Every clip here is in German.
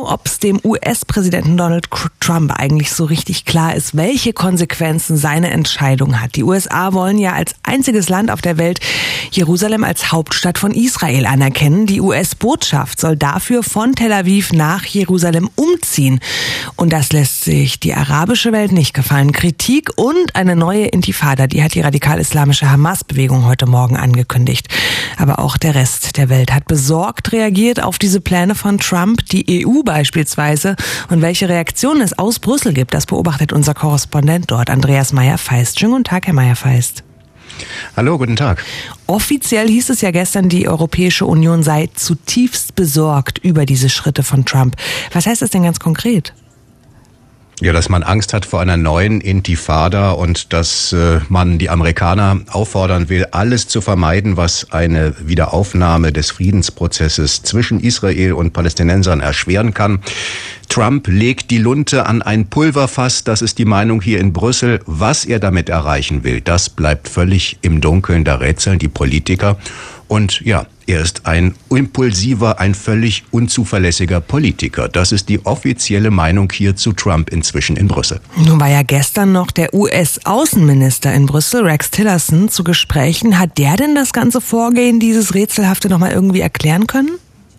ob es dem US-Präsidenten Donald Trump eigentlich so richtig klar ist, welche Konsequenzen seine Entscheidung hat. Die USA wollen ja als einziges Land auf der Welt Jerusalem als Hauptstadt von Israel anerkennen. Die US-Botschaft soll dafür von Tel Aviv nach Jerusalem umziehen. Und das lässt sich die arabische Welt nicht gefallen. Kritik und eine neue Intifada, die hat die radikal-islamische Hamas-Bewegung heute Morgen angekündigt. Aber auch der Rest der Welt hat besorgt reagiert auf diese Pläne von Trump, die EU beispielsweise. Und welche Reaktionen es aus Brüssel gibt, das beobachtet unser Korrespondent dort, Andreas Meyer-Feist. Schönen guten Tag, Herr Meyer-Feist. Hallo, guten Tag. Offiziell hieß es ja gestern, die Europäische Union sei zutiefst besorgt über diese Schritte von Trump. Was heißt das denn ganz konkret? Ja, dass man Angst hat vor einer neuen Intifada und dass man die Amerikaner auffordern will, alles zu vermeiden, was eine Wiederaufnahme des Friedensprozesses zwischen Israel und Palästinensern erschweren kann. Trump legt die Lunte an ein Pulverfass, das ist die Meinung hier in Brüssel. Was er damit erreichen will, das bleibt völlig im Dunkeln, da rätseln die Politiker. Und ja, er ist ein impulsiver, ein völlig unzuverlässiger Politiker. Das ist die offizielle Meinung hier zu Trump inzwischen in Brüssel. Nun war ja gestern noch der US-Außenminister in Brüssel, Rex Tillerson, zu Gesprächen. Hat der denn das ganze Vorgehen, dieses Rätselhafte, noch mal irgendwie erklären können?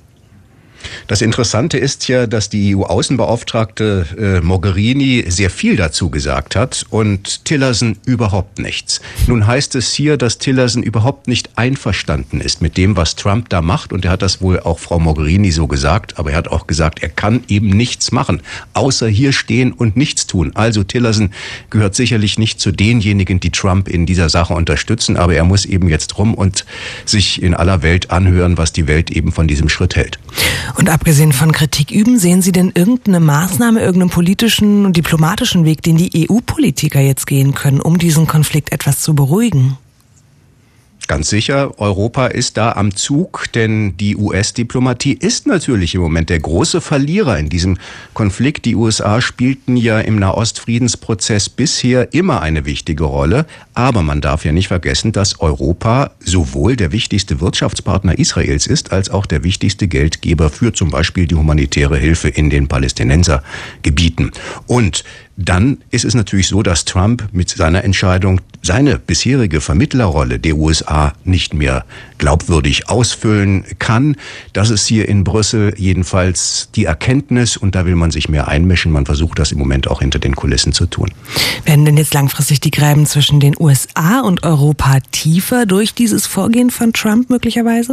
Das Interessante ist ja, dass die EU-Außenbeauftragte Mogherini sehr viel dazu gesagt hat und Tillerson überhaupt nichts. Nun heißt es hier, dass Tillerson überhaupt nicht einverstanden ist mit dem, was Trump da macht. Und er hat das wohl auch Frau Mogherini so gesagt. Aber er hat auch gesagt, er kann eben nichts machen, außer hier stehen und nichts tun. Also Tillerson gehört sicherlich nicht zu denjenigen, die Trump in dieser Sache unterstützen. Aber er muss eben jetzt rum und sich in aller Welt anhören, was die Welt eben von diesem Schritt hält. Und abgesehen von Kritik üben, sehen Sie denn irgendeine Maßnahme, irgendeinen politischen und diplomatischen Weg, den die EU-Politiker jetzt gehen können, um diesen Konflikt etwas zu beruhigen? Ganz sicher, Europa ist da am Zug, denn die US-Diplomatie ist natürlich im Moment der große Verlierer in diesem Konflikt. Die USA spielten ja im Nahostfriedensprozess bisher immer eine wichtige Rolle. Aber man darf ja nicht vergessen, dass Europa sowohl der wichtigste Wirtschaftspartner Israels ist, als auch der wichtigste Geldgeber für zum Beispiel die humanitäre Hilfe in den Palästinensergebieten. Und dann ist es natürlich so, dass Trump mit seiner Entscheidung seine bisherige Vermittlerrolle der USA nicht mehr glaubwürdig ausfüllen kann. Das ist hier in Brüssel jedenfalls die Erkenntnis und da will man sich mehr einmischen. Man versucht das im Moment auch hinter den Kulissen zu tun. Werden denn jetzt langfristig die Gräben zwischen den USA und Europa tiefer durch dieses Vorgehen von Trump möglicherweise?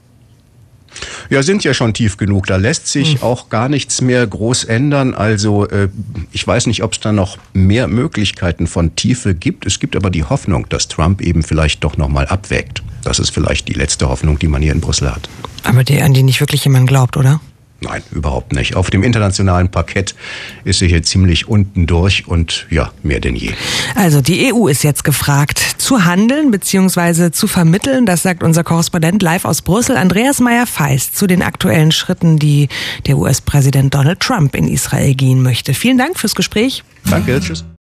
Ja, sind ja schon tief genug. Da lässt sich auch gar nichts mehr groß ändern. Also ich weiß nicht, ob es da noch mehr Möglichkeiten von Tiefe gibt. Es gibt aber die Hoffnung, dass Trump eben vielleicht doch noch mal abwägt. Das ist vielleicht die letzte Hoffnung, die man hier in Brüssel hat. Aber an die nicht wirklich jemand glaubt, oder? Nein, überhaupt nicht. Auf dem internationalen Parkett ist sie hier ziemlich unten durch und ja, mehr denn je. Also die EU ist jetzt gefragt, zu handeln bzw. zu vermitteln. Das sagt unser Korrespondent live aus Brüssel, Andreas Meyer-Feist, zu den aktuellen Schritten, die der US-Präsident Donald Trump in Israel gehen möchte. Vielen Dank fürs Gespräch. Danke, tschüss.